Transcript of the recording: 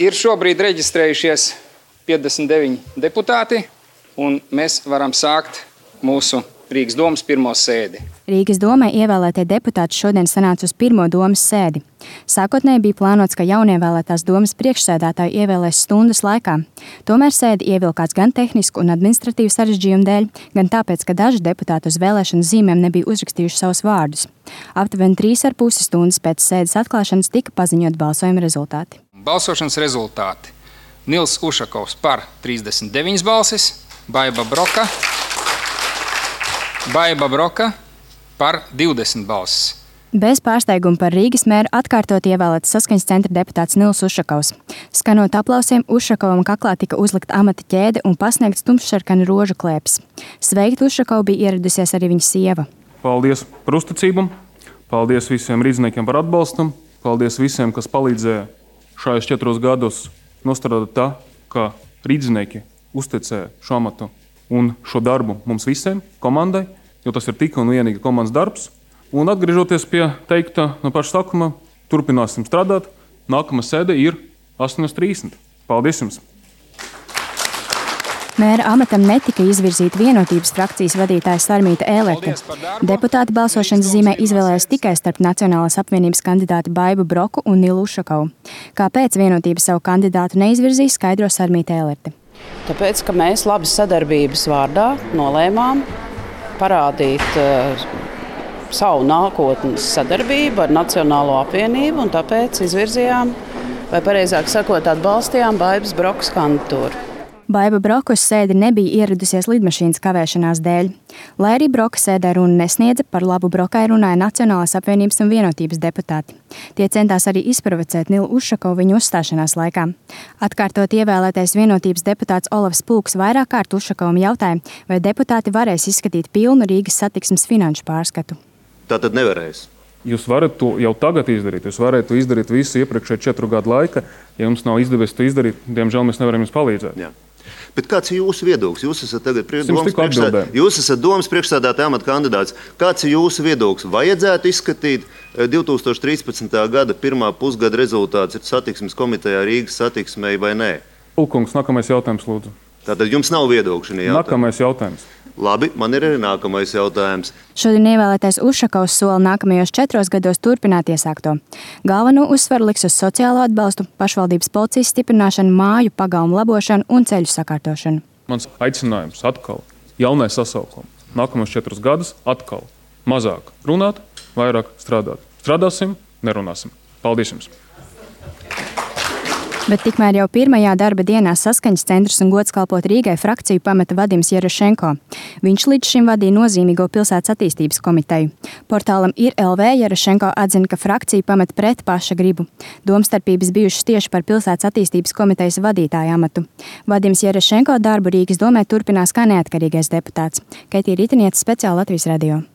Ir šobrīd reģistrējušies 59 deputāti, un mēs varam sākt mūsu Rīgas domas pirmo sēdi. Rīgas domai ievēlētie deputāti šodien sanāca uz pirmo domas sēdi. Sākotnēji bija plānots, ka jaunievēlētās domas priekšsēdētāju ievēlēs stundas laikā. Tomēr sēdi ievilkās gan tehnisku un administratīvu sarežģījumu dēļ, gan tāpēc, ka daži deputāti uz vēlēšanu zīmēm nebija uzrakstījuši savus vārdus. Aptuveni 3,5 stundas pēc sēdes atklāšanas tika paziņot balsojuma rezultāti. Balsošanas rezultāti. Nils Ušakovs par 39 balsis, Baiba Broka par 20 balsis. Bez pārsteiguma par Rīgas mēru atkārtot ievēlēts Saskaņas centra deputāts Nils Ušakovs. Skanot aplausiem, Ušakovam kaklā tika uzlikta amata ķēde un pasniegts tumšsarkanu rožu klēpes. Sveikt Ušakovu bija ieradusies arī viņa sieva. Paldies par uzticību, paldies visiem rīdzniekiem par atbalstu, paldies visiem, kas palīdzēja šajos 4 gados nostrādāt tā, ka rīdznieki uzticēja šo amatu un šo darbu mums visiem, komandai, jo tas ir tikai un vienīgi komandas darbs. Un atgriežoties pie teikta no paša sākuma, turpināsim strādāt. Nākamā sēde ir 8:30. Paldies jums! Mēra amatam netika izvirzīta Vienotības frakcijas vadītāja Sarmīta Ēlerte. Deputāti balsošanas zīmē izvēlējās tikai starp Nacionālās apvienības kandidāti Baibu Broku un Nilu Ušakovu. Kāpēc Vienotības savu kandidātu neizvirzīja, skaidro Sarmīta Ēlerte. Tāpēc, ka mēs labas sadarbības vārdā nolēmām parādīt savu nākotnes sadarbību ar Nacionālo apvienību, un tāpēc izvirzījām, vai pareizāk sakot, atbalstījām Baibas Brokas kandidatūru. Baiba Broka uz sēdi nebija ieradusies lidmašīnas kavēšanās dēļ. Lai arī Broka sēdē runu nesniedza, par labu Brokai runāja Nacionālās apvienības un Vienotības deputāti. Tie centās arī izprovocēt Nilu Ušakovu viņu uzstāšanās laikā. Atkārtot ievēlētais Vienotības deputāts Olavs Pulks vairāk kārt Ušakovam jautāja, vai deputāti varēs izskatīt pilnu Rīgas satiksmes finanšu pārskatu. Tātad nevarēs. Jūs varat to jau tagad izdarīt. Jūs varat to izdarīt visu iepriekšējo 4 gadu laika. Ja jums nav izdevies to izdarīt, diemžēl mēs nevaram jums palīdzēt. Jā. Bet kāds ir jūsu viedoklis? Jūs esat tagad domas priekšsēdētāja amata kandidāts. Kāds ir jūsu viedoklis? Vajadzētu izskatīt 2013. gada pirmā pusgada rezultāts ir satiksmes komitejā Rīgas satiksmei vai nē? Pulkungs, nākamais jautājums, lūdzu. Tātad jums nav viedokļu šajā jautājumā? Nākamais jautājums. Labi, man ir arī nākamais jautājums. Šodien ievēlētais Ušakovs sola nākamajos 4 gados turpināt iesākto. Galveno uzsvaru liks uz sociālo atbalstu, pašvaldības policijas stiprināšanu, māju, pagalmu labošanu un ceļu sakārtošanu. Mans aicinājums atkal jaunai sasaukums. Nākamos 4 gadus atkal mazāk runāt, vairāk strādāt. Strādāsim, nerunāsim. Paldies jums! Bet tikmēr jau pirmajā darba dienā Saskaņas centrs un gods kalpot Rīgai frakciju pameta Vadims Jerašenko. Viņš līdz šim vadīja nozīmīgo pilsētas attīstības komiteju. Portālam Ir.LV Jerašenko atzina, ka frakciju pamet pret paša gribu. Domstarpības bijušas tieši par pilsētas attīstības komitejas vadītāju amatu. Vadims Jerašenko darbu Rīgas domē turpinās kā neatkarīgais deputāts. Kaitija Ritinieca, Speciāli Latvijas radio.